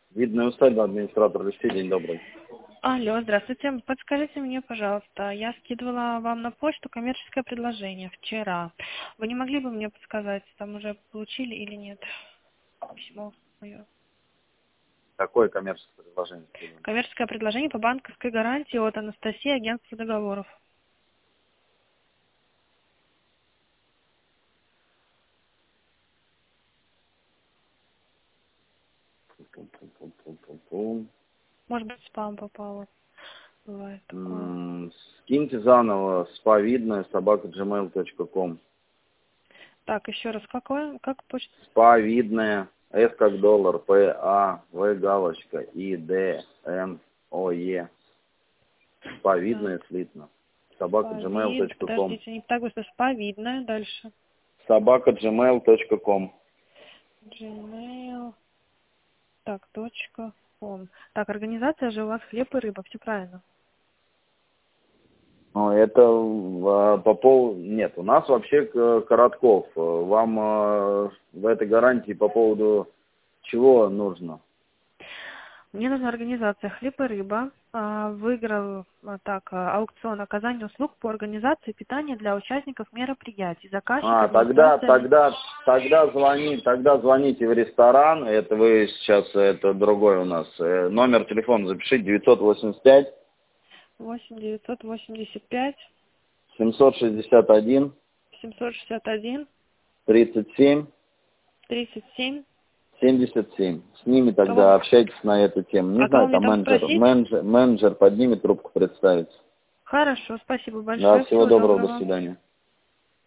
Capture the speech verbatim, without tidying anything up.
Видная усадьба, администратор Алексей, день добрый. Алло, здравствуйте. Подскажите мне, пожалуйста, я скидывала вам на почту коммерческое предложение вчера. Вы не могли бы мне подсказать, там уже получили или нет письмо мое? Какое коммерческое предложение? Коммерческое предложение по банковской гарантии от Анастасии, агентство договоров. Пум-пум-пум-пум-пум-пум. Может быть, спам попало. Бывает такое. М, Скиньте заново спавидная собака джимейл точка ком. Так, еще раз, какое? Как почта? Спавидная, S как доллар, П, А, В галочка, И, Д, Н, О, Е. Так, Спавидная слитно. собака джимейл спавид. точка ком. Подождите, не так быстро. Спавидное. Дальше. собака джимейл точка ком. Gmail. Так, точка ком. Так, организация же у вас хлеб и рыба, все правильно. Ну, это а, по поводу... Нет, у нас вообще к- Коротков. Вам а, в этой гарантии по поводу чего нужно? Мне нужна организация «Хлеб и рыба». А, Выиграл а, так, а, аукцион оказания услуг по организации питания для участников мероприятий. Заказчик, А, тогда, администрация. тогда, тогда звони, тогда звоните в ресторан. Это вы сейчас, это другой у нас. Э, Номер телефона запишите: девятьсот восемьдесят пять восемь девятьсот восемьдесят пять семьсот шестьдесят один семьсот шестьдесят один тридцать семь тридцать семь. семьдесят семь. С ними Кого, тогда общайтесь на эту тему. Не а кого знаю, мне там там менеджер, спросить? менеджер, менеджер поднимет трубку, представится. Хорошо, спасибо Да, большое, всего всего доброго, до доброго. свидания.